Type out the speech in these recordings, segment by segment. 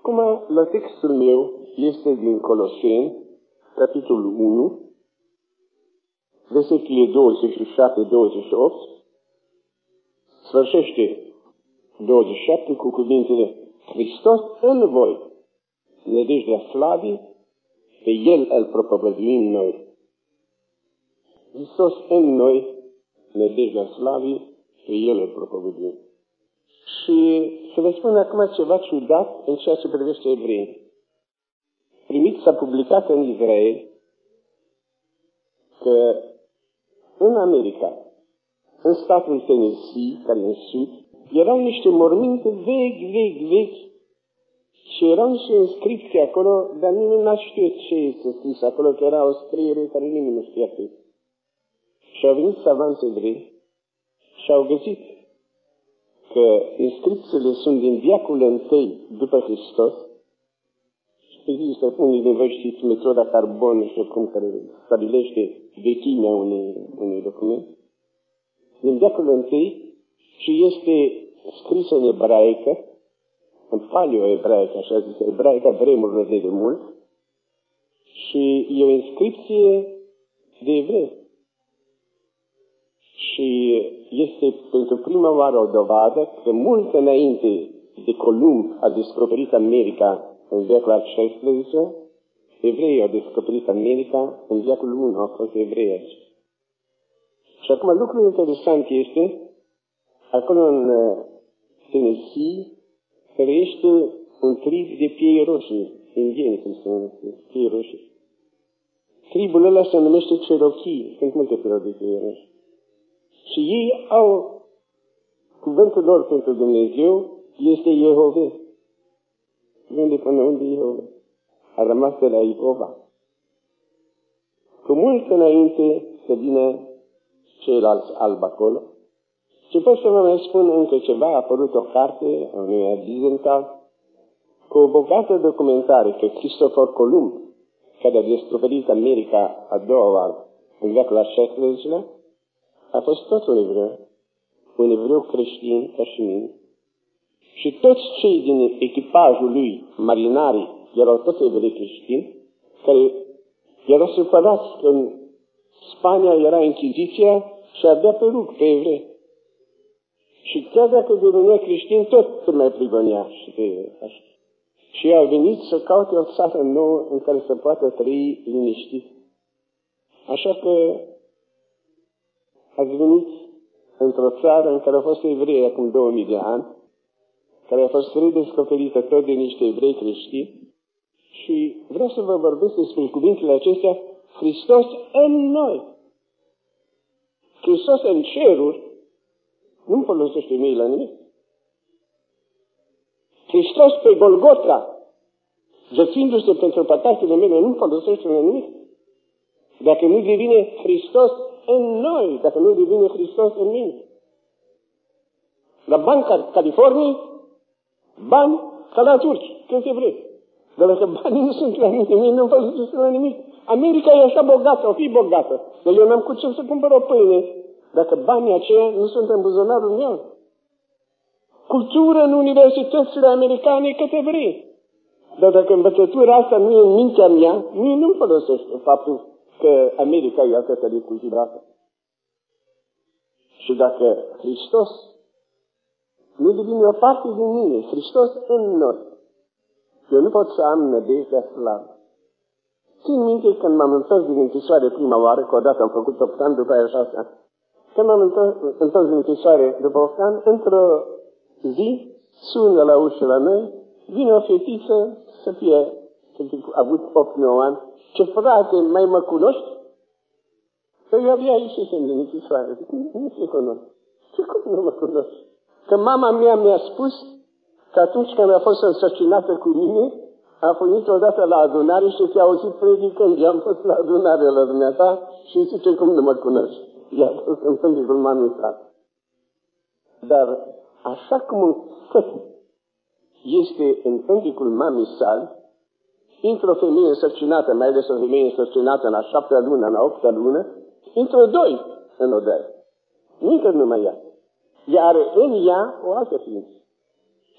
Acum, la textul meu este din Coloseni, capitolul 1, versetele 27-28, sfârșește 27 cu cuvintele: Hristos în voi, nădejdea slavii, pe El îl propovăduim noi. Hristos în noi, nădejdea slavii, pe El îl propovăduim. Și să vă spun acum ceva ciudat în ceea ce privește evrei. Primiți, s-a publicat în Israel că în America, în statul Tennessee, care e în sud, erau niște morminte vechi, și erau niște inscripții acolo, dar nimeni n-a știut ce este scris acolo, că era o scriere care nimeni nu știa ce. Și au venit savanți evrei și au găsit că inscripțiile sunt din veacul I după Hristos. Există, unii din voi știți metoda carbon, nu știu cum, care stabilește vechimea unui document. Din veacul I și este scrisă în ebraică, în paleo-ebraică, așa zis, ebraica vremurile de mult, și e o inscripție de evrei. Și este pentru prima oară o dovadă că mult înainte de Columb a descoperit America în veacul al XVI, evreii au descoperit America, în veacul I au fost evrei aici. Și acum lucrul interesant este, acolo în Tennessee, trăiește un trib de piei roșii, indieni, cum se numește, piei roșii. Tribul ăla se numește Cherokee, sunt multe feluri de piei roșii. Și ei au, cuvântul lor pentru Dumnezeu este Jehove. Unde până unde Jehova? A rămas de la Jehova. Cu mult înainte să vină ceilalți albi acolo. Și pot să vă mai spun încă ceva, a apărut o carte a unui Wiesenthal cu o bogată documentare că Christopher Columb, care a descoperit America a doua oară, în veacul al XVI-lea, a fost tot un evreu creștin ca și mine. Și toți cei din echipajul lui, marinarii, erau toți evrei creștini, care erau supărați că în Spania era Inchiziția și avea pe rug pe evrei. Și chiar dacă devenea creștin, tot se mai prigonea și pe așa. Și ei au venit să caute o țară nouă în care să poată trăi liniștit. Așa că ați venit într-o țară în care au fost evrei acum 2000 de ani, care a fost redescoperită tot de niște evrei creștini, și vreau să vă vorbesc despre cuvintele acestea: Hristos în noi. Hristos în ceruri nu-mi folosește mie la nimic. Hristos pe Golgota, jertfindu-se pentru păcatele mele, nu-mi folosește la nimic. Dacă nu devine Hristos în noi, dacă nu devine Hristos în mine. La Banca Californiei, bani ca la turci, câți vrei. Dar dacă banii nu sunt la mine, nu folosesc la nimic. America e așa bogată, o fi bogată. Dar eu n-am cu ce să cumpăr o pâine dacă banii aceia nu sunt în buzunarul meu. Cultură în universitățile americane câte vrei. Dar dacă învățătura asta nu e în mintea mea, mie nu-mi folosește faptul că America e atât de cultivată. Și dacă Hristos nu devine o parte din mine, Hristos în noi, eu nu pot să am nădejdea slavă. Țin minte când m-am întors din închisoare prima oară, că odată am făcut 8 ani, după aia 6 ani. Când m-am întors din închisoare după 8 ani, într-o zi, sună la ușă la noi, vine o fetiță să fie avut 8-9 ani. Ce frate, mai mă cunoști? Că eu abia ieșit din închisoare. Zic, nu te cunosc. Ce cum nu mă cunoști? Că mama mea mi-a spus că atunci când a fost însărcinată cu mine, a venit odată la adunare și te-a auzit predicând. Eu am fost la adunare la dumneata și zice, cum nu mă cunoști? I-a fost în pândicul mamei sale. Dar așa cum un făt este în pândicul mamei sale, intră o femeie însărcinată, mai ales o femeie însărcinată în a 7-a lună, în a 8-a lună, intră 2 în odaie. Nici nu mai ia. Iar în ea o altă ființă.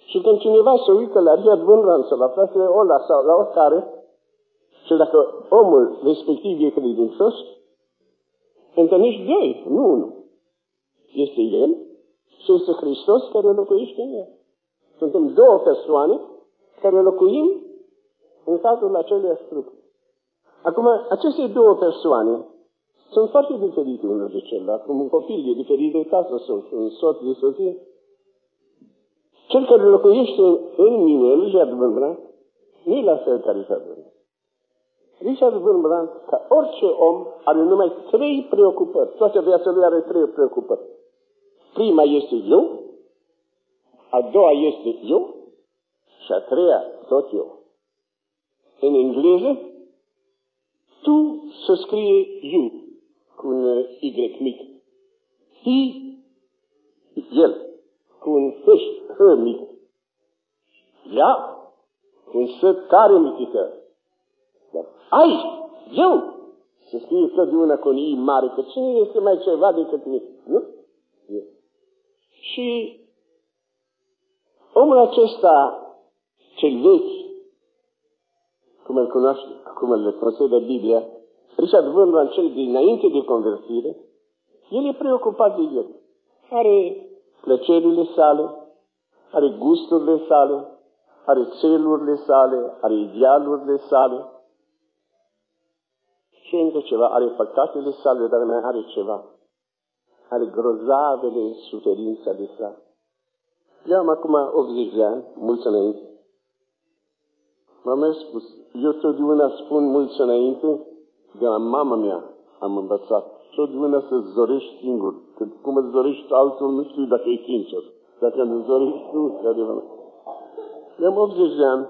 Și când cineva se uită la Richard Wurmbrand sau la fratele Ola sau la oricare, și dacă omul respectiv e credincios, întâlnești doi, nu unul. Este el și este Hristos care locuiește în el. Suntem două persoane care locuim în cadrul acelui trup. Acum, aceste două persoane sunt foarte diferite unul de celălalt. Cum un copil e diferit de tatăl său și un soț de soție. Cel care locuiește în mine, Richard Wurmbrand, nu e la fel ca Richard Wurmbrand. Richard Wurmbrand, ca orice om, are numai 3 preocupări. Toată viața lui are 3 preocupări. Prima este eu, a doua este eu și a treia tot eu. În engleză, tu se scrie you cu un Y mic. He, el, cu un H mic. Ea, cu un S tare mitică. Ai, eu, se scrie totdeauna cu un I mare, că cine este mai ceva decât mine? Nu? Eu. Și omul acesta, cel vechi, cum îl cunoaște, cum îl consideră Biblia, Richard Wurmbrand, cel dinainte de convertire, el e preocupat de el. Are plăcerile sale, are gusturile sale, are țelurile sale, are idealurile sale. Și încă ceva, are păcatele sale, dar mai are ceva. Are grozavele suferințe de sale. Eu am acum 80 de ani, mulți înainte. M-am mai spus, eu totdeauna spun mulți înainte, de la mama mea am învățat. Totdeauna să-ți dorești singur. Că cum îți dorești altul, nu știu dacă e sincer. Dacă îți dorești tu, de adevărat. Eu am 80 de ani.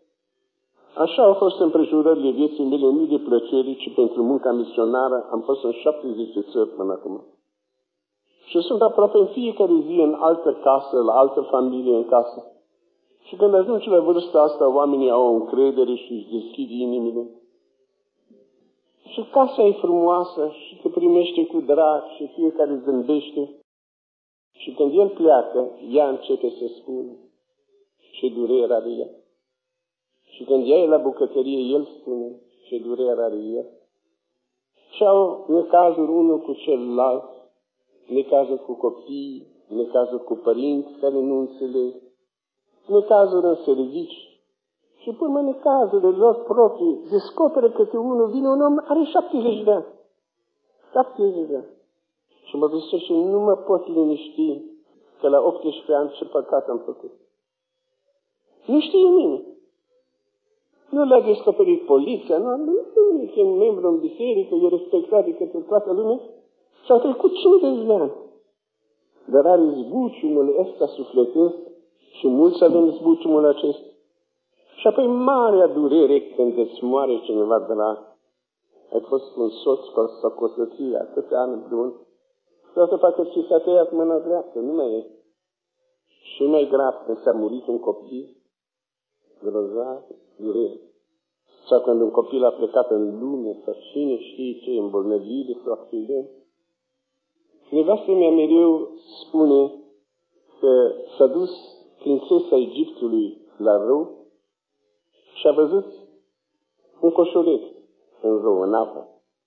Așa au fost împrejurările vieții mele, nu de plăcere, ci pentru munca misionară. Am fost în 70 de țări până acum. Și sunt aproape în fiecare zi în altă casă, la altă familie în casă. Și când ajungi la vârsta asta, oamenii au încredere și își deschid inimile. Și casa e frumoasă și te primește cu drag și fiecare zâmbește. Și când el pleacă, ea începe să spună ce durere are ea. Și când ea e la bucătărie, el spune ce durere are ea. Și au necazuri unul cu celălalt, necazuri cu copii, necazuri cu părinți care nu înțeleg, necazuri în servici. Și până în cazurile lor proprii, descoperă că unul vine un om, are 70 de ani. 70 de ani. Și mă gândesc și nu mă pot liniști că la 18 ani ce păcat am făcut. Nu știe nimeni. Nu l-a descoperit poliția, nu e un membru în biserică, e respectat de către toată lumea. Și au trecut 50 de ani. Dar are zbuciumul ăsta sufletesc și mulți avem zbuciumul acesta. Și apoi marea durere când îți moare cineva de la... Ai fost un soț sau cu o soție atâtea ani bun. Toată parcă ți s-a tăiat mâna dreaptă, nu mai e. Și mai grav când s-a murit un copil, grozav, durere. Sau când un copil a plecat în lume, sau cine știe ce, îmbolnăvire sau accident. Nevastă mea mereu spune că s-a dus prințesa Egiptului la râu și a văzut un coșuleț în râu, în apă.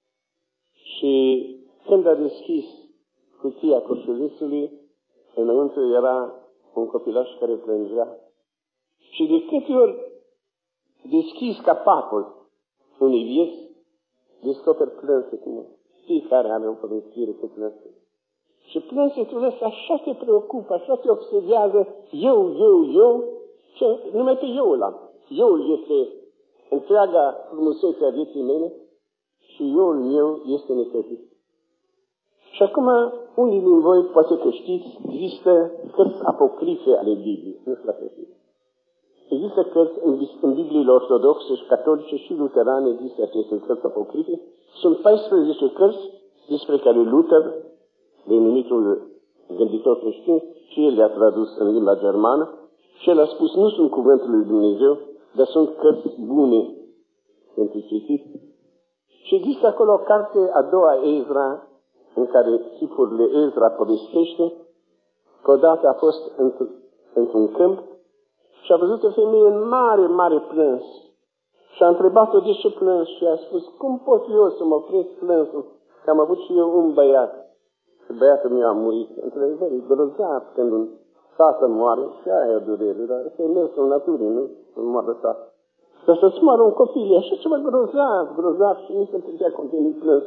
Și când a deschis cutia coșulețului, înăuntru era un copilaș care plângea. Și de câte ori deschis capacul unei vieți, descoperi plânsetul. Fiecare are o părăsire cu plânsetul. Și plânsetul ăsta așa te preocupă, așa te obsedează, eu, și numai pe eu l-am. Eu este întreaga frumusețe a vieții mele și eu meu este necăzit. Și acum, unii din voi, poate că știți, există cărți apocrife ale Bibliei, nu știu dacă știți. Există cărți în Bibliile ortodoxe și catolice și luterane, există aceste cărți apocrife. Sunt 14 cărți despre care Luther, denumitul gânditor creștin, și el le-a tradus în limba germană și el a spus, nu sunt cuvântul lui Dumnezeu, dar sunt cărți bune pentru citit. Și există acolo o carte a doua Ezra, în care chipurile Ezra povestește că odată a fost într-un câmp și a văzut o femeie în mare, mare plâns. Și a întrebat-o de ce plâns și a spus, cum pot eu să mă opresc plânsul? Că am avut și eu un băiat. Și băiatul meu a murit. Într-adevăr, e grozav când un tată moare și aia e durere, dar ăsta e mersul naturii, nu? Să moară tată. Dar să-ți moară un copil, e așa ceva grozav și nu se putea continui plâns.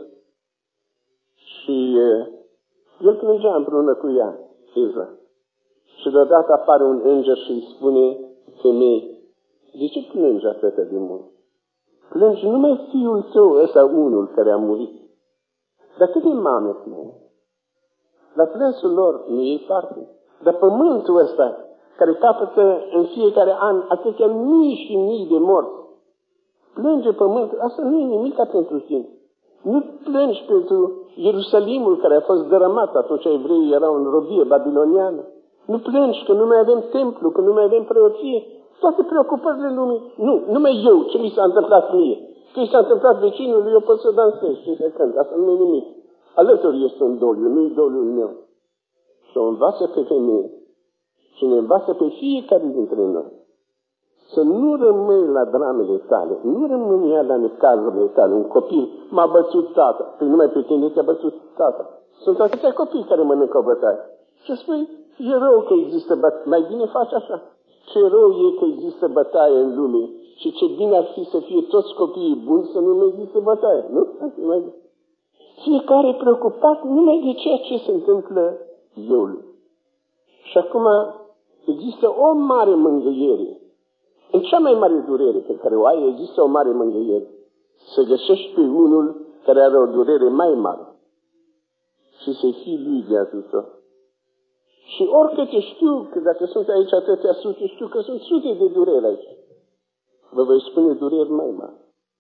Și el plângea împreună cu ea, Eza. Și deodată apare un înger și îi spune femeii, de ce plângi atâta de mult? Plângi numai fiul tău, ăsta unul care a murit. Dar câte mame plâng? La plânsul lor nu e parte. Dar pământul ăsta, care capătă în fiecare an atâtea mii și mii de morți, plânge pământul, asta nu e nimic pentru tine. Nu plângi pentru Ierusalimul care a fost dărâmat atunci evreii erau în robie babiloniană. Nu plângi că nu mai avem templu, că nu mai avem preoție. Toate preocupările lumii. Nu, numai eu, ce mi s-a întâmplat mie. Ce mi s-a întâmplat vecinului, eu pot să dansez și să cânt. Asta nu e nimic. Alături este un doliu, nu-i doliul meu. Și o învață pe femeie și ne învață pe fiecare dintre noi să nu rămâi la dramele tale, nu rămâi la necazurile tale. Un copil m-a bătut tata, păi numai pe tine te-a bătut tata. Sunt atâția copii care mănâncă o bătaie. Și spui, e rău că există bătaie, mai bine faci așa. Ce rău e că există bătaie în lume și ce bine ar fi să fie toți copiii buni să nu existe bătaie, nu? Fiecare preocupat numai de ceea ce se întâmplă eu. Și acum există o mare mângâiere. În cea mai mare durere pe care o ai, există o mare mângâiere. Să găsești pe unul care are o durere mai mare și să-i fii lui de ajutor. Și oricât știu că dacă sunt aici atâtea sute, știu că sunt sute de dureri aici. Vă voi spune dureri mai mari.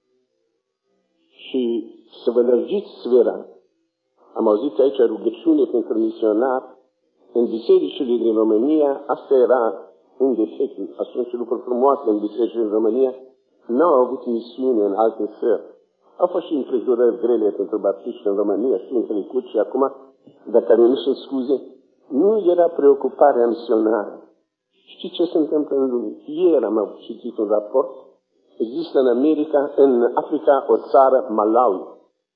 Și să vă lărgiți sfera. Am auzit aici rugăciune pentru misionar. În bisericile din România, asta era un defect. Atunci lucruri frumoase în bisericile din România n-au avut misiune în alte țări. Au fost și împrejurări grele pentru baptiști în România și în trecut și acum, dar care nu sunt scuze, nu era preocuparea misionară. Știți ce se întâmplă în lume? Ieri am citit un raport. Există în America, în Africa, o țară, Malawi.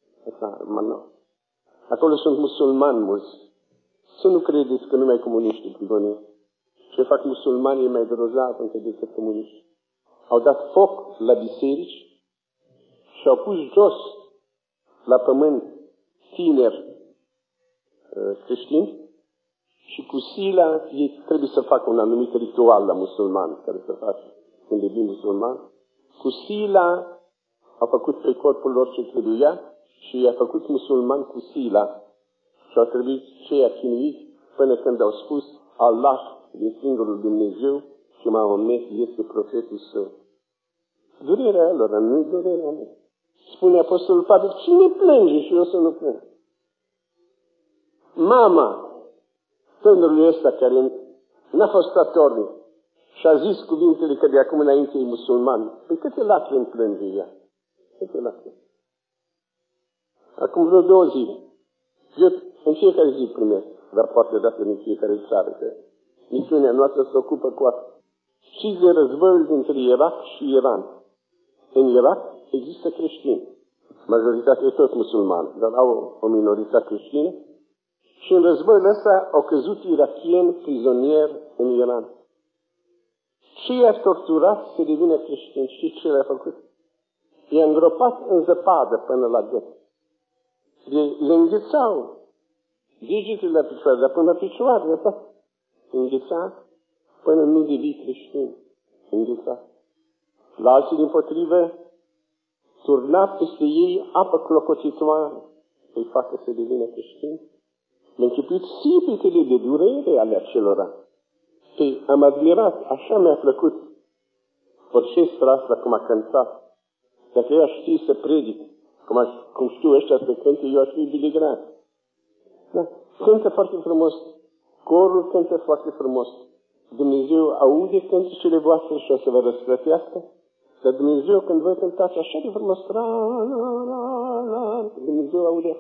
Acolo sunt musulmani mulți. Să nu credeți că numai comuniștii privănesc. Ce fac musulmanii e mai grozav încă decât comuniști. Au dat foc la biserici și au pus jos la pământ tineri creștini și cu sila ei trebuie să facă un anumit ritual la musulman care se face când devin musulman. Cu sila au făcut pe corpul lor ce trebuia și i-a făcut musulman cu sila și au trebuit cei chinuiți până când au spus Allah din singurul Dumnezeu și Mahomet este profetul său. Durerea lor, nu-i durerea mea. Spune Apostolul Pavel, cine plânge și eu să nu plâng? Mama tânărului ăsta care n-a fost statornic și a zis cuvintele că de acum înainte e musulman. Păi câte lacrimi plânge ea? Câte lacrimi? Acum vreo 2 zile. Eu în fiecare zi primesc rapoarte date în fiecare țară, că misiunea noastră se ocupă cu asta. Știți de războiul dintre Irak și Iran. În Irak există creștini. Majoritatea e tot musulmană, dar au o minoritate creștină. Și în războiul ăsta au căzut irakieni prizonieri în Iran. Și i-a torturat să devină creștini. Știți ce le-a făcut? I-a îngropat în zăpadă până la gât. Le înghețau degetele la picioare, dar până la picioare, îngheța până nu devii creștin. Îngheța. La alții dimpotrivă, turna peste ei apă clocotitoare să-i facă să devină creștini. Mi-a închipuit sipitele de durere ale acelora. Și am admirat, așa mi-a plăcut orchestra asta cum a cântat. Dacă eu aș ști să predic, cum știu ăștia să cânte, eu aș fi Billy Graham. Da? Cântă foarte frumos. Corul cântă foarte frumos. Dumnezeu aude cântecele voastre și o să vă răsplătească. Dar Dumnezeu, când voi cântați așa de frumos, Dumnezeu aude,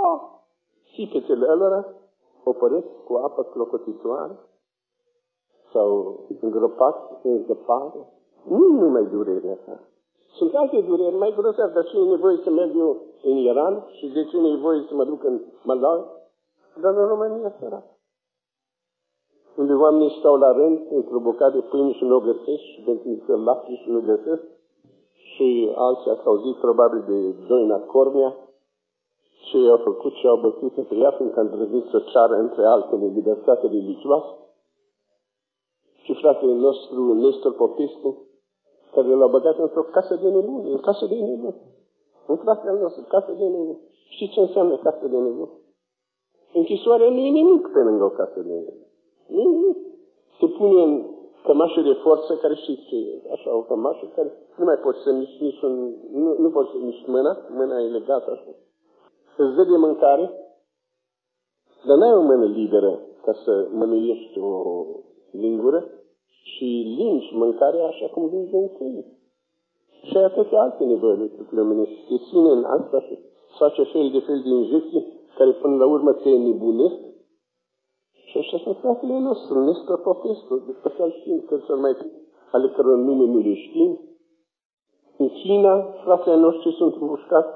Sipetele ălora opăresc cu apă clocotitoare sau îngropați în zăpadă. Nu numai durerea asta. Sunt alte dureri mai grozave, dar ce e nevoie să merg eu în Iran și de ce e nevoie să mă duc în Malawi, dar în România săracă. Unde oamenii stau la rând într-o bucată de pâine și nu o găsesc și pentru lapte și nu găsesc și alții s-au zis probabil de Doina Cornea ce i-au făcut și au bătut pe ea fiindcă a îndrăznit să ceară între altele libertate religioasă. Și fratele nostru Nestor Popescu, care l-a băgat într-o casă de nebuni, în casă de nebuni. Un fratele nostru, casă de nebuni. Știți ce înseamnă casă de nebuni? Închisoarea nu e nimic pe lângă o casă de nebuni. Nimic. Se pune în cămașă de forță, care știți ce e, așa, o cămașă care nu mai poți să miști nu poți să miști mâna e legată așa. Îți dă de mâncare, dar n-ai o mână liberă ca să mănâiești o lingură și lingi mâncarea așa cum lingi un câine. Și ai atâtea alte nevoi de trupul omenesc. Te ține în asta și face fel de injecții care până la urmă te nebunesc. Și așa sunt fratele nostru, Nestor Popescu, după să-l știm, că să mai ale căror nume nu le știm. În China, fratele noștri sunt împușcați.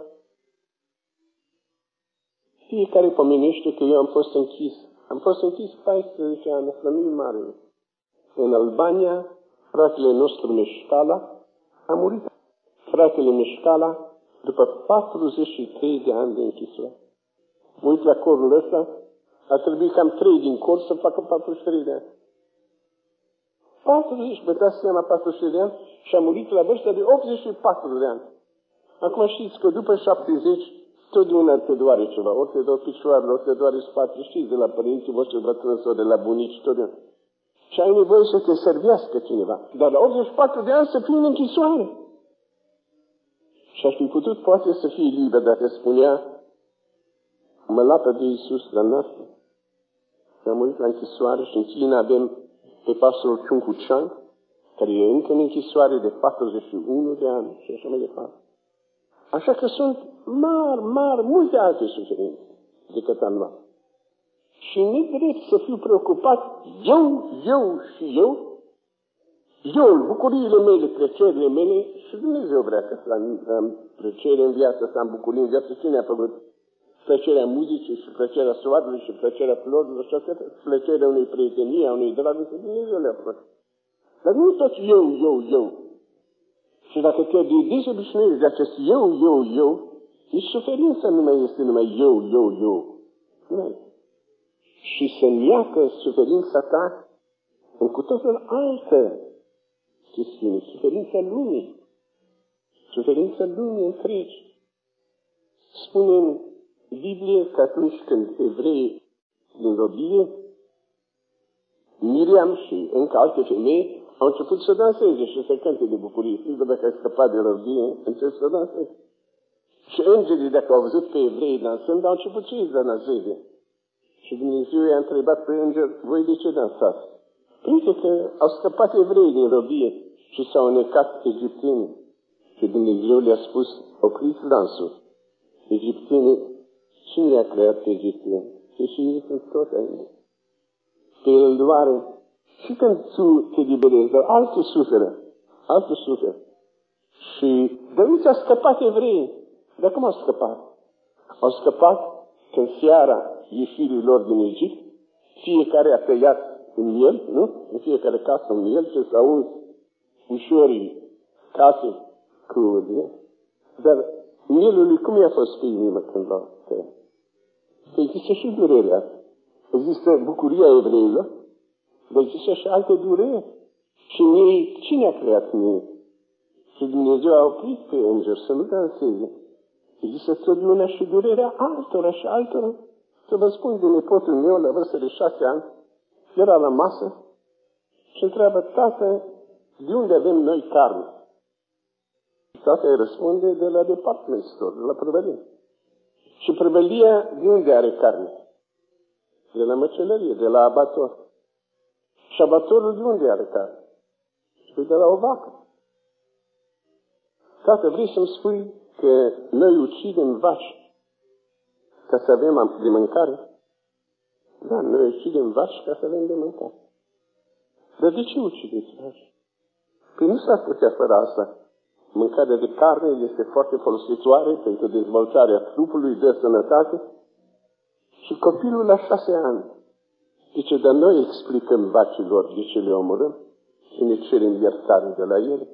Fiecare pomenește că eu am fost închis. Am fost închis 14 ani, să nu-i mare. În Albania, fratele nostru Meșcala a murit. Fratele Meșcala, după 43 de ani de închisoare. Mă uit la corul ăsta, a trebuit cam 3 din cor să facă 43 de ani. 40, vă dați seama, 43 de ani și a murit la vârsta de 84 de ani. Acum știți că după 70, totdeauna te doare ceva. Ori te doare picioarele, ori te doare spatele, știți, de la părinții voștri bătrâni sau de la bunici, totdeauna. Și ai nevoie să te servească cineva. Dar la 84 de ani să fii în închisoare. Și aș fi putut poate să fie liber dacă spunea mă lapă de Iisus la noastră. Și am murit la închisoare și în China avem pe pastorul Chunku Chang, care e încă în închisoare de 41 de ani și așa mai departe. Așa că sunt mari, multe alte suferințe decât a noastră. Și nu drept să fiu preocupat eu, bucuriile mele, plăcerile mele și Dumnezeu vrea că să am plăcere în viață, să am bucurii în viață. Cine a făcut plăcerea muzicii și plăcerea soarelui și plăcerea florilor și plăcerea unei prietenii, a unei dragoste, Dumnezeu le-a făcut. Dar nu tot eu. Și dacă te dezobișnuiești de acest eu, nici suferința nu mai este numai eu. Nu. Și să neacă suferința ta în cu totul altă chestiune, suferința lumii. Suferința lumii întregi. Spune în Biblie că atunci când evreii din robie, Miriam și încă alte femei au început să danseze și să cânte de bucurie. Știți, dacă ai scăpat de robie, încep să danseze. Și îngerii, dacă au văzut pe evrei dansând, au început și ei să danseze. Și Dumnezeu i-a întrebat pe înger, voi de ce dansați? Uite că au scăpat evrei din robie și s-au înecat egiptenii. Și Dumnezeu le-a spus, opriți dansul. Egiptenii, cine le-a creat pe egipteni? Și ei sunt tot aici. Pe el doare. Și când tu te liberezi, dar altul suferă. Și de aici a scăpat evreii. Dar cum au scăpat? Au scăpat când seara ieșirii lor din Egipt, fiecare a tăiat un miel, nu? În fiecare casă un miel și să auzi ușorii case cu miel. Dar mielul cum i-a fost pe inimă când l-a tăiat? Că există și durerea. Există bucuria evreilor, dar există și alte dureri. Și ei, cine a creat mie? Și Dumnezeu a oprit pe înger să nu danseze. Există totdeauna și durerea altora. Să vă spun de nepotul meu, la vârstă de 6 ani, era la masă și întreabă, tată, de unde avem noi carne? Tata îi răspunde, de la department store, de la prăvălie. Și prăvălia de unde are carne? De la măcelărie, de la abator. Și abatorul de unde are carne? Și de la o vacă. Tată, vrei să-mi spui că noi ucidem vaci ca să avem de mâncare? Da, noi ucidem vaci ca să avem de mâncare. Dar de ce ucideți așa? Păi nu s-ar putea fără asta. Mâncarea de carne este foarte folositoare pentru dezvoltarea trupului, de sănătate. Și copilul la 6 ani zice, dar noi explicăm vacilor de ce le omorâm și ne cerem iertare de la ele.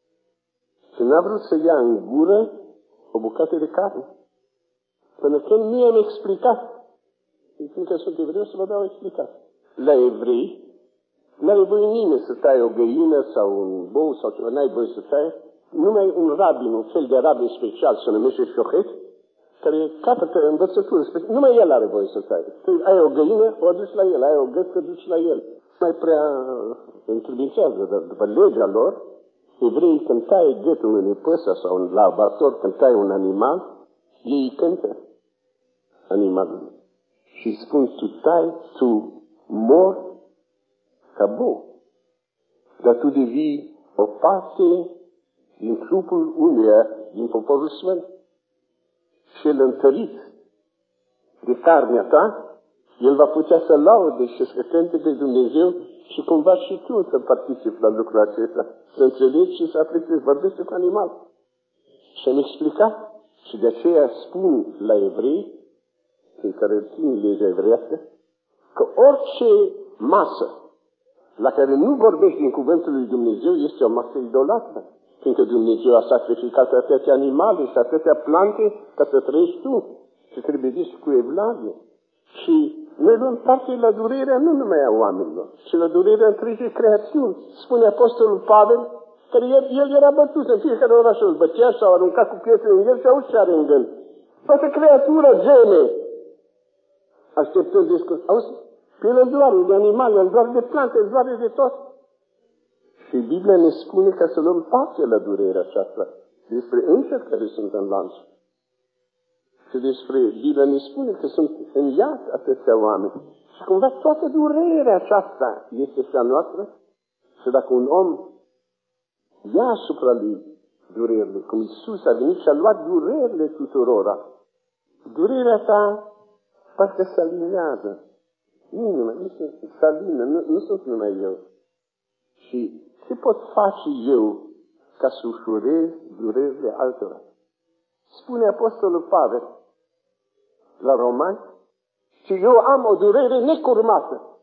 Și n-a vrut să ia în gură o bucată de carne. Până când nu i-am explicat. Fiindcă sunt evreu, să vă dau explicat. La evrei, n-are voie nimeni să taie o găină sau un bou sau ceva, n-ai voie să taie. Numai un rabin, un fel de rabin special, se numește șochet, care capătă învățătură specială. Numai el are voie să taie. Ai o găină, o aduci la el, ai o găscă, duci la el. Mai prea întrebințează, dar după legea lor, evreii când taie gâtul unui păsă sau un laborator, când taie un animal, ei cântă animalul. Și spun, tu mor ca bou. Dar tu devii o parte din trupul unuia, din poporul sfânt. Și el întărit de carnea ta, el va putea să laude și să cânte pe Dumnezeu și cumva și tu să participi la lucrul acesta. Să înțelegi și să apreciezi, vorbește cu animal. Și am explicat. Și de aceea spun la evrei, cei care țin legea evreiască, că orice masă la care nu vorbești din cuvântul lui Dumnezeu este o masă idolatră. Fiindcă Dumnezeu a sacrificat atâtea animale și atâtea plante ca să trăiești tu. Și trebuie zis cu evlavie. Și noi luăm parte la durerea nu numai a oamenilor, ci la durerea întregii creațiuni. Spune Apostolul Pavel, că el era bătut în fiecare oraș, îl bătea și s-au aruncat cu pietre în el și auzi ce are în gând. Toată creatura geme. Așteptând discurs. Auzi? Pe el îl doare de animale, îl doare de plante, îl doare de tot. Și Biblia ne spune ca să luăm parte la durerea aceasta. Despre însă care sunt în lanț. Și despre Biblia ne spune că sunt în iad atâția oameni. Și cumva toată durerea aceasta este și a noastră. Și dacă un om ia asupra lui durerile, cum Iisus a venit și a luat durerile tuturora, durerea ta parcă se alinează. Nu se alină, nu sunt numai eu. Și ce pot face eu ca să ușurez durerile altora? Spune Apostolul Pavel la Romani, și eu am o durere necurmată.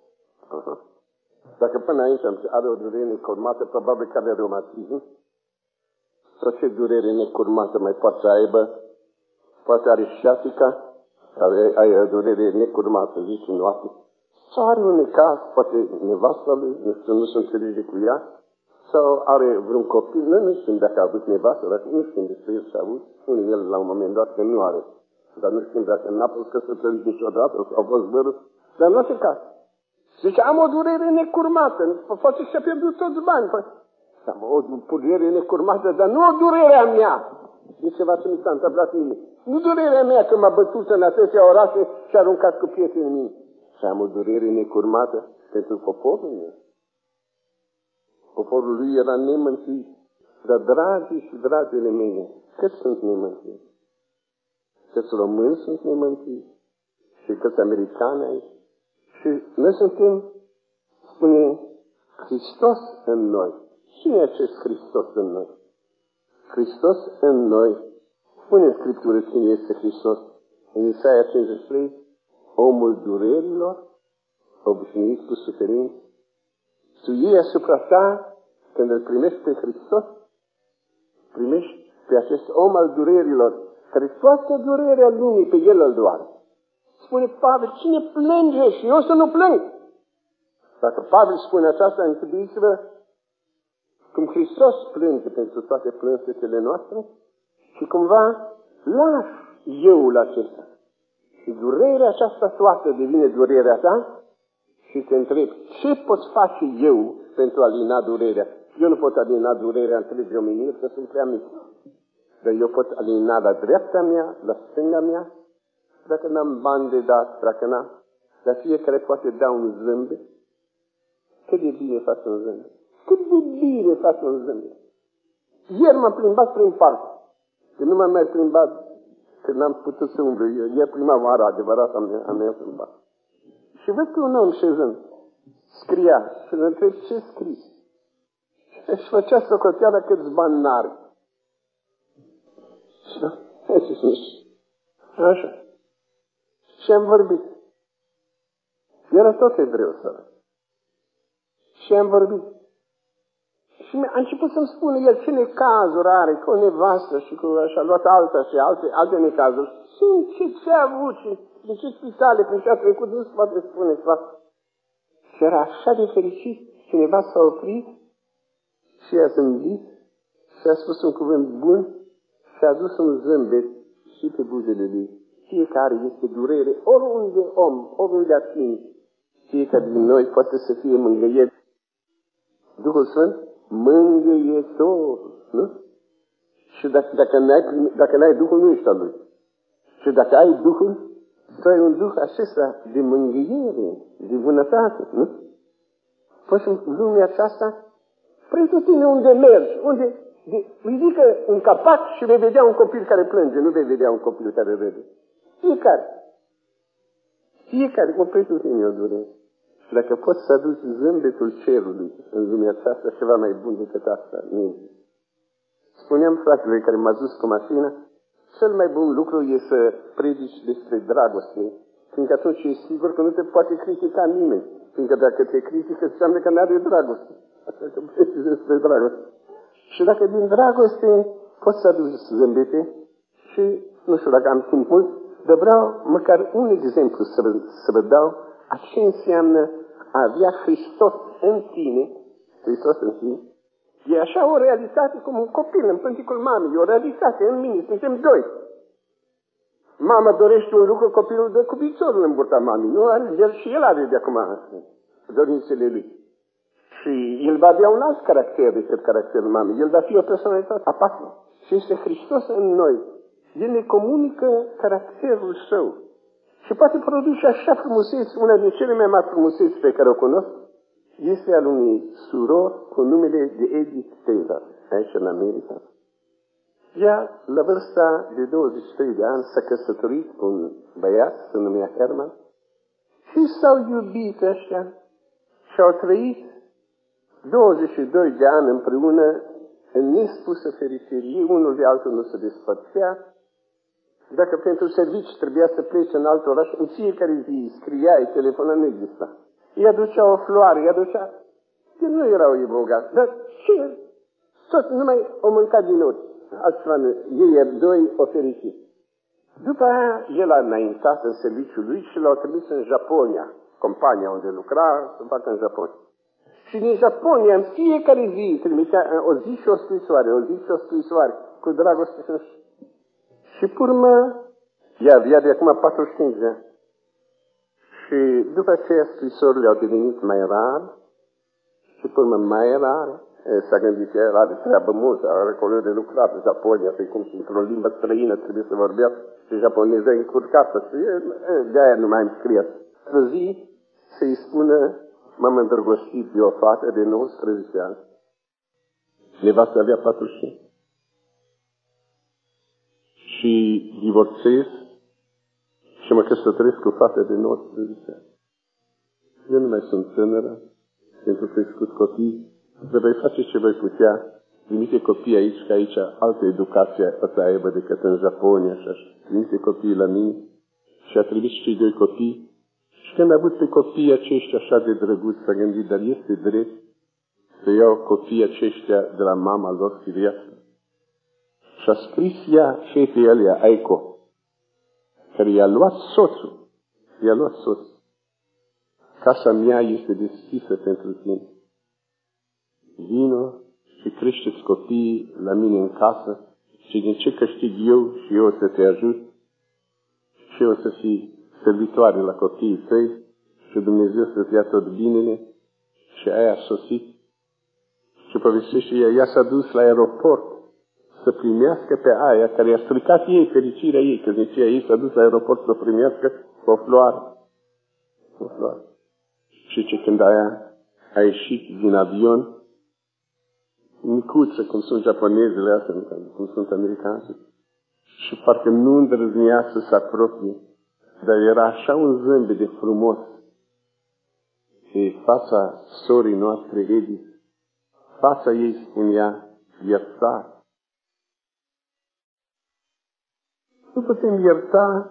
Dacă până aici are o durere necurmată, probabil că are reumatism. Sau ce durere necurmată mai poate să aibă? Poate are sciatica, are o durere necurmată, zi și noapte. Sau are un caz, poate nevasta lui, nu se înțelege cu ea, sau are vreun copil, nu știm dacă a avut nevastă, dacă nu știm despre el ce a avut, spune el la un moment dat că nu are. Dar nu știm dacă n-a fost căsătorit niciodată, sau a fost vărul, dar în orice caz. Zice, am o durere necurmată, poate și-a pierdut toți bani. Am o durere necurmată, dar nu o durerea mea. De ceva ce mi s-a întâmplat mie. Nu durerea mea că m-a bătut în atâtea orașe și a aruncat cu pietre în mine. Și am o durere necurmată pentru poporul meu. Poporul lui era nemântuit. Dar dragii și dragile mele, cât sunt nemântuiți? Câți români sunt nemântuiți? Și câți americani aici? Și noi suntem, spune, Hristos în noi. Cine e acest Hristos în noi? Hristos în noi. Spune în Scriptură cine este Hristos. În Isaia 53, omul durerilor, obișnuit cu suferință. Tu iei asupra ta, când îl primești pe Hristos, primești pe acest om al durerilor, care toată durerea lumii pe el îl doare. Spune Pavel, cine plânge și eu să nu plâng? Dacă Pavel spune aceasta, întâlniți-vă cum Hristos plânge pentru toate plânsetele noastre și cumva lași euul acesta. Și durerea aceasta toată devine durerea ta și te întreb, ce pot face eu pentru a alina durerea? Eu nu pot alina durerea întregii omeniri, că sunt prea mic. Dar eu pot alina la dreapta mea, la stânga mea, dacă n-am bani de dat, dacă n-am, dar fiecare poate da un zâmbet. Cât de bine face un zâmbet? Cât de bine face un zâmbet? Ieri m-am plimbat prin parc. Că nu m-am mai plimbat, că n-am putut să umblu. E prima oară adevărat am mea plimbat. Și văd că un om șezând, scria și îl întreb ce scris. Și făcea socoteala câți bani n-are. Așa. Și am vorbit. Era tot evreu sărac. Și am vorbit. Și a început să-mi spună el ce necazuri are cu o nevastă și cu așa, a luat alta și alte necazuri. Și ce a avut și din ce spitale, prin ce a trecut, nu se poate spune ceva. Și era așa de fericit. Cineva s-a oprit și a zâmbit și a spus un cuvânt bun și a adus un zâmbet și pe buzele lui. Fiecare este durere, oriunde om, oriunde atingi. Fiecare din noi poate să fie mângâiet. Duhul Sfânt, mângâietor, nu? Și dacă n-ai Duhul, nu ești al lui. Și dacă ai Duhul, tu ai un Duh acesta de mângâiere, de bunătate, nu? Poți în lumea aceasta, pretutine unde mergi, unde ridică un capac și vei vedea un copil care plânge, nu vei vedea un copil care râde. Fiecare cu pretutine o durere. Și dacă poți să aduci zâmbetul cerului în lumea aceasta, ceva mai bun decât asta, nu. Spuneam fratele care m-a dus cu mașina, cel mai bun lucru e să predici despre dragoste, fiindcă atunci e sigur că nu te poate critica nimeni, fiindcă dacă te critică, înseamnă că n-are dragoste. Așa că predici despre dragoste. Și dacă din dragoste poți să aduci zâmbete și, nu știu dacă am timp mult, dar vreau măcar un exemplu să vă dau a ce înseamnă a avea Hristos în tine, Hristos în tine. E așa o realitate cum un copil în pânticul mamei, e o realitate în mine, suntem doi. Mama dorește un lucru, copilul dă cu piciorul în burta mamei, nu are el și el are de acum dorințele lui. Și el va avea un alt caracter decât caracterul mamei, el va fi o personalitate aparte. Și este Hristos în noi. El ne comunică caracterul său. Și poate produce așa frumuseți, una din cele mai mari frumuseți pe care o cunosc, este al unui suror cu numele de Edith Taylor, aici în America. Ea, la vârsta de 23 de ani, s-a căsătorit cu un băiat, se numea Herman, și s-au iubit ăștia și au trăit 22 de ani împreună în nespusă fericirie, unul de altul nu se despărțea. Dacă pentru servici trebuia să plece în alt oraș, în fiecare zi scria, telefona, nu exista. Îi aducea o floare, îi aducea... El nu erau ei bogați, dar ce? Tot numai o mânca din ochi. Altceva nu. Ei doi o fericit. După aia, el a înaintat în serviciul lui și l-au trimis în Japonia, compania unde lucra, să facă în Japonia. Și din Japonia, în fiecare zi, trimitea o zi și o scrisoare, o zi și o scrisoare, cu dragoste. Și pe urmă, ea avea de acum 45 de ani. Și după aceea scrisorile au devenit mai rare și pe urmă mai rare. S-a gândit că el are treabă multă, are acolo de lucrat în Japonia, pe cum într-o limbă străină trebuie să vorbească și japoneză încurcată. Și de-aia nu mai îmi scrie. O zi să-i spună, m-am îndrăgostit de o fată de 19 ani. Nevastă avea 45. Și divorțez și mă căsătoresc cu o fată de 19 ani. Eu nu mai sunt tânără, pentru crescut copii, dar voi face ce voi putea, trimite copii aici, că aici altă educație o să aibă decât în Japonia și așa. Trimite copiii la mine și a trimis cei doi copii. Și când a avut pe copiii aceștia așa de drăguți, s-a gândit, dar este drept să iau copiii aceștia de la mama lor firească. Și a scris ea fetei alea, Aiko, care i-a luat soțul. I-a luat soțul. Casa mea este deschisă pentru tine. Vino și crește-ți copiii la mine în casă și din ce câștig eu și eu o să te ajut și eu o să fii servitoare la copiii tăi și Dumnezeu să-ți ia tot binele. Și aia a sosit și povestește ea s-a dus la aeroport să primească pe aia care i-a stricat ei fericirea ei, că zicea ei s-a dus la aeroport să primească o floare. O floare. Și ce când aia a ieșit din avion, micuță, cum sunt japonezele astea, cum sunt americane, și parcă nu îndrăznea să se apropie, dar era așa un zâmbet de frumos. E fața sorii noastre, Edith, fața ei spunea iertare. Nu putem ierta.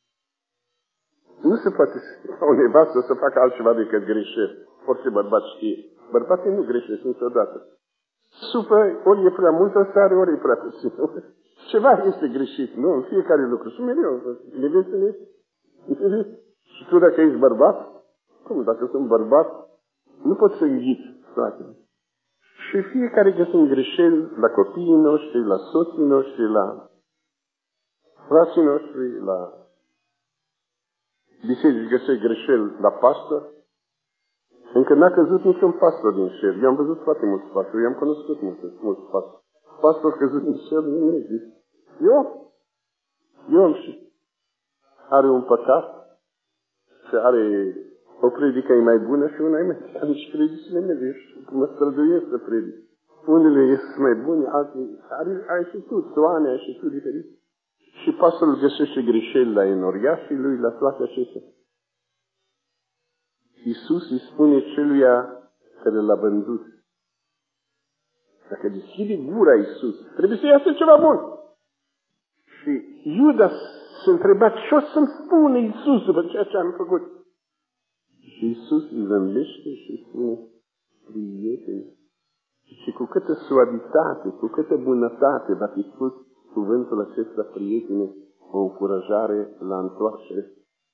Nu se poate o nevastă să facă altceva decât greșeli. Orice bărbat știe. Bărbații nu greșesc niciodată. Supă, ori e prea multă stare, ori e prea puțin. Ceva este greșit, nu? În fiecare lucru. Și mereu, nevestele. Și tu dacă ești bărbat, cum dacă sunt bărbat, nu pot să înghit fratele. Și fiecare găsim greșeli la copiii noștri, la soții noștri, la frații noștri, la biserici găsesc greșeli la pastor. Încă n-a căzut niciun pastor din șer. Eu am văzut foarte mulți pastori, eu am cunoscut mulți pastori. Pastor căzut din șer nu există. Eu am și are un păcat și are o predică mai bună și una mai. Am și predicile mele și mă străduiesc să predic. Unele ies mai bune, altele ai și tu, Toane, ai și tu diferit. Și pastorul găsește greșeli la enoriașii lui, la toate acestea. Iisus îi spune celuia care l-a vândut. Dacă deschide gura Iisus, trebuie să iasă ceva bun. Și Iuda se întreba ce o să-mi spune Iisus după ceea ce am făcut. Și Iisus îi zâmbește și îi spune, prieteni, și cu câtă suavitate, cu câtă bunătate va fi spus cuvântul acesta, prietene, o încurajare la întoarcere.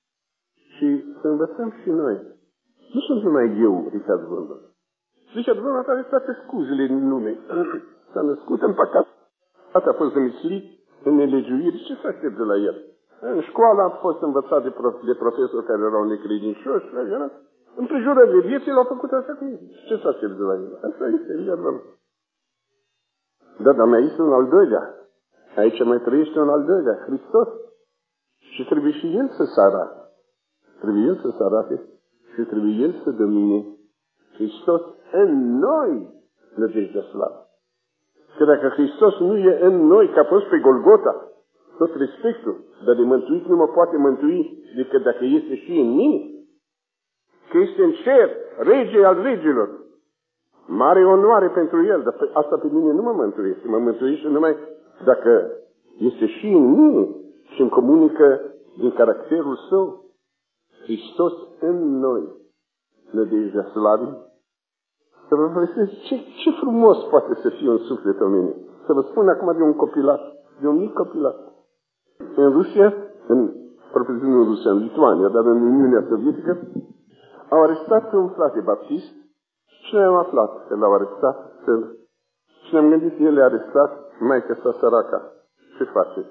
Și să învățăm și noi. Nu sunt numai eu, Richard Wurmbrand. Richard Wurmbrand are toate scuzele din lume. S-a născut în păcat. A fost zămislit în nelegiuiri. Ce se aștept de la el? În școală a fost învățat de profesori care erau necredincioși. Împrejurările vieții l-au făcut așa cum e. Ce se aștept de la el? Asta este Richard Wurmbrand. Dar mai este un al doilea. Aici mai trăiește un al doilea, Hristos. Și trebuie și El să se arate. Trebuie El să se arate și trebuie El să domine. Hristos în noi nădejdea slavă. Că dacă Hristos nu e în noi, ca fost pe Golgota, tot respectul, dar de mântuit nu mă poate mântui decât dacă este și în mine. Că este în cer, rege al regilor. Mare onoare pentru El, dar asta pe mine nu mă mântuiește. Mă mântuiește numai dacă este și în mine și îmi comunică din caracterul Său. Hristos în noi, nădejdea slavii. Să vă văd ce frumos poate să fie un suflet omenii. Să vă spun acum de un copilat, de un mic copilat. În Rusia, propriu în Rusia, în Lituania, dar în Uniunea Sovietică, au arestat un frate baptist și noi am aflat că l-au arestat și ne-am gândit, el e arestat, maică sa săraca. Ce face?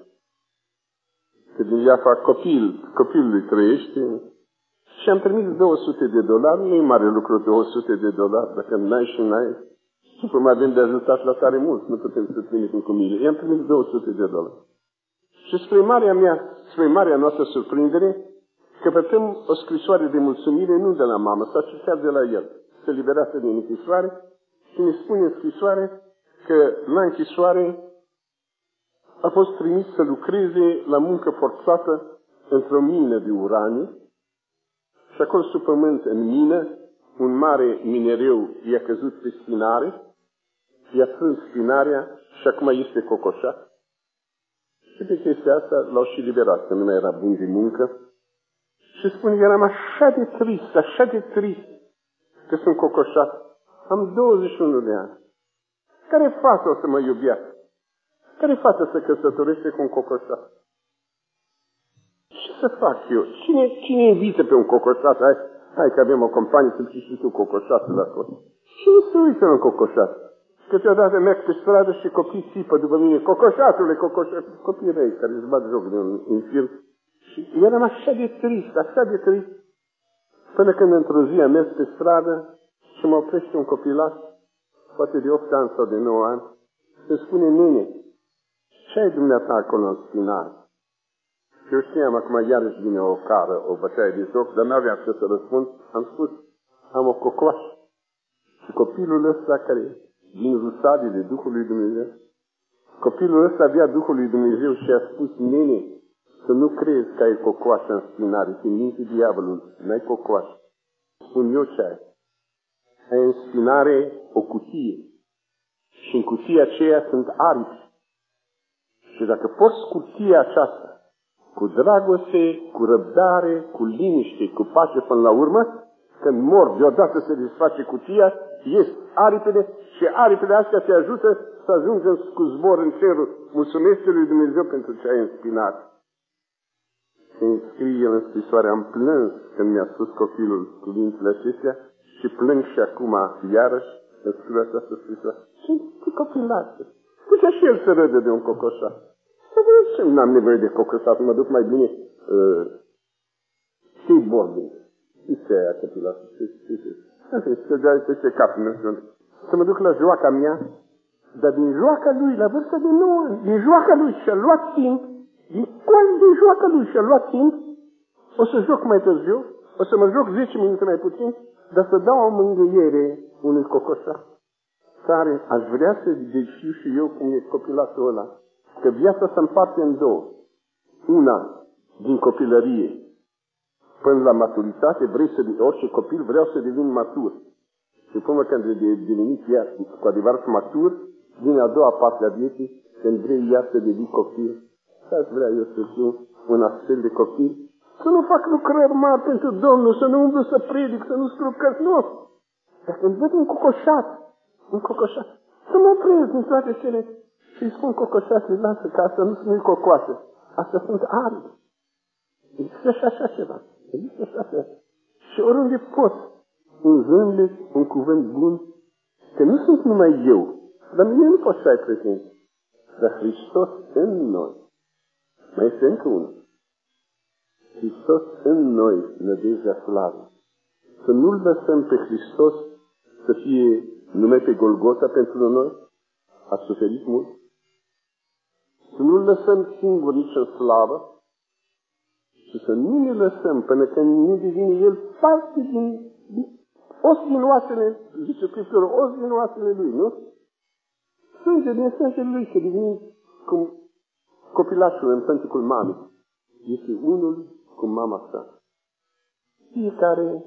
Că din ea fac copilul lui trăiește. Și am trimis $200, nu-i mare lucru $200, dacă n-ai și n-ai. După mai avem de ajutat la tare mult, nu putem să trimitem cu mile. I-am trimis $200. Și spre marea noastră surprindere, căpătăm o scrisoare de mulțumire nu de la mamă, s-a citat de la el. Se liberase din închisoare și ne spune în scrisoare că la închisoare a fost trimis să lucreze la muncă forțată într-o mină de uraniu și acolo sub pământ în mină un mare minereu i-a căzut pe spinare, i-a frânt spinarea și acum este cocoșat. Și pe chestia asta l-au și liberat, că nu mai era bun de muncă. Și spune, eram așa de trist că sunt cocoșat. Am 21 de ani. Care fată o să mă iubească? Care fată se căsătorește cu un cocoșat? Ce să fac eu? Cine invită pe un cocoșat? Hai că avem o companie să fii și tu cocoșatul acolo. Cine se uită în cocoșat? Câteodată merg pe stradă și copii țipă după mine, cocoșatule, cocoșat. Copii răi care își bat joc de un film. Și eram așa de trist, până când într-o zi am mers pe stradă și mă oprește un copilat, poate de 8 ani sau de 9 ani, și îmi spune, nene, ce ai dumneata acolo în spinar? Și eu știam, acum iarăși vine o cară, o bătaie de joc, dar n-aveam ce să răspund. Am spus, am o cocoașă. Și copilul ăsta care din rusadele Duhului Dumnezeu, copilul ăsta avea Duhul lui Dumnezeu și a spus, nene, să nu crezi că ai cocoașă în spinare, te minte diavolul, n-ai cocoașă. spun eu ce ai. Ai în spinare o cutie. Și în cutia aceea sunt aripi. Și dacă porți cutia aceasta cu dragoste, cu răbdare, cu liniște, cu pace până la urmă, când mor, deodată se desface cutia, ies aripile și aripile astea te ajută să ajungă cu zbor în cerul. Mulțumește lui Dumnezeu pentru ce ai în spinare. Și scrie el în scrisoare, am plâns când mi-a spus copilul cuvintele acestea și plâng și acum iarăși în scriu această scrisoare. Ce copilață! Putea și el să râde de un cocoșat. Și n-am nevoie de cocoșat, mă duc mai bine skateboarding. Ce e aia copilață? Să dea peste cap, nu știu. Să mă duc la joaca mea, dar din joaca lui, la vârstă de 9 ani, din joaca lui și-a luat timp, din joaca lui și-a luat timp, o să joc mai târziu, o să mă joc 10 minute mai puțin, dar să dau o mângâiere unui cocoșat, care aș vrea să știu și eu cum e copilatul ăla, că viața se împarte în două. Una, din copilărie, până la maturitate, vrei să, orice copil vreau să devin matur. Și până când e devenit iar cu adevărat matur, vine a doua parte a vieții, când vrei iar să devii copil. Și aș vrea eu să fiu un astfel de copil. Să nu fac lucrări mari pentru Domnul, să nu umblu să predic, să nu scriu cărți, nu. Dar când văd un cocoșat, să mă opresc din toate cele și îi spun cocoșatului, lasă că asta nu sunt cocoase, astea sunt aripi. Există și așa ceva. Există și așa. Și oriunde pot, un zâmbet, un cuvânt bun, că nu sunt numai eu, dar mine nu poți să ai prezență. Dar Hristos în noi. Mai este încă unul. Hristos în noi, nădejdea slavă. Să nu-L lăsăm pe Hristos să fie nume pe Golgota pentru noi, a suferit mult. Să nu-L lăsăm singur nici în slavă, și să nu ne lăsăm până când nu devine El parte din os din oasele, zice Scriptură, os din oasele Lui, nu? Sânge din sângele Lui, să devine cum copilașul în pântecul mamei. Este unul cu mama sa. Fiecare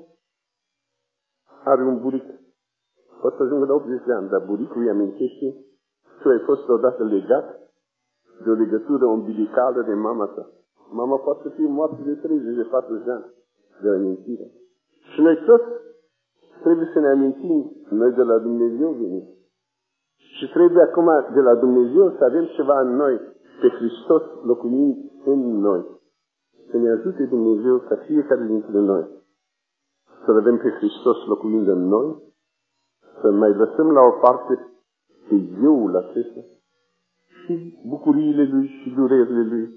are un buric. Poate să ajungă la 80 de ani, dar buricul îi amintește că ai fost odată legat de o legătură umbilicală de mama sa. Mama poate să fie moartă de 30, de 40 de ani de amintire. Și noi toți trebuie să ne amintim, noi de la Dumnezeu venim. Și trebuie acum de la Dumnezeu să avem ceva în noi, pe Hristos locuind în noi. Să ne ajute Dumnezeu ca fiecare dintre noi să vedem pe Hristos locuind în noi, să mai lăsăm la o parte pe euul acesta și bucuriile Lui și durerile Lui.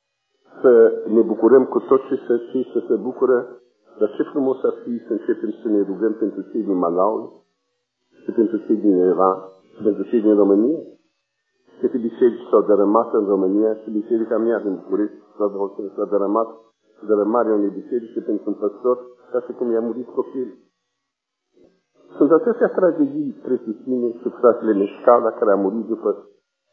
Să ne bucurăm cu tot ce să se bucură, dar ce frumos ar fi să începem să ne rugăm pentru cei din Malawi, și pentru cei din Iran, și pentru cei din România. Câte biserici s-au dărâmat în România și biserica mea din București s-a dărâmat, dărâmarea unei biserici și pentru un păstor, ca și cum i-a murit copil. Sunt atâtea tragedii presupune sub fratele Meșcala, care a murit după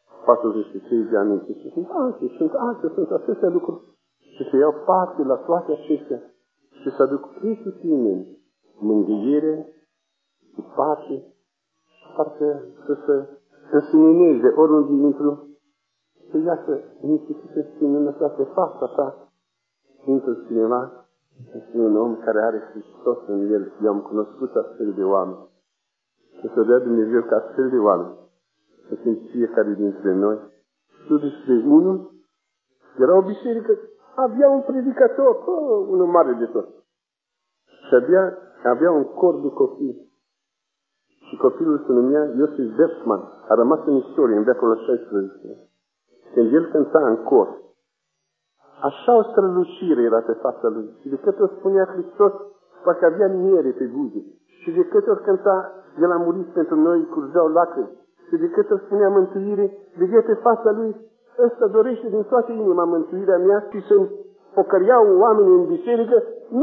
43 de ani. Și sunt atâtea lucruri. Și să iau parte la toate acestea și să aduc presupune mângâiere și pace, parcă să se însenineze oriunde intru, să iasă niște înseninătate pe fața ta. Intră cineva, este un om care are Hristos în el. Eu am cunoscut astfel de oameni. Și să dea Dumnezeu ca astfel de oameni să fim fiecare dintre noi. Tu despre unul, era o biserică, avea un predicator, unul mare de tot. Și avea un cor de copii. Și copilul se numea Iosif Bertman. A rămas în istorie, în veacul 16. Când el cânta în cor, așa o strălucire era pe fața lui. Și de câte ori spunea Hristos, parcă avea miere pe buze. Și de câte ori cânta, el a murit pentru noi, curgeau lacrimi. Și de câte ori spunea mântuire, vedea pe fața lui, ăsta dorește din toată inima mântuirea mea și să-mi pocăreau oamenii în biserică,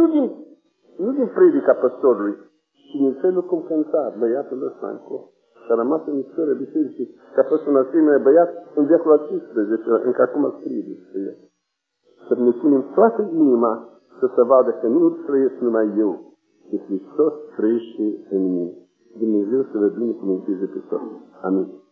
nu din predica păstorului, ci din felul cum cânta băiatul ăsta în cor. Și a rămas în istoria bisericii, că a fost un asemenea băiat în viacul al 15, încă acum scrie despre el. Să ne punem toată inima să se vadă că nu trăiesc numai eu, și Hristos trăiește în mine. Dumnezeu să vă binecuvânteze pe toți. Amin.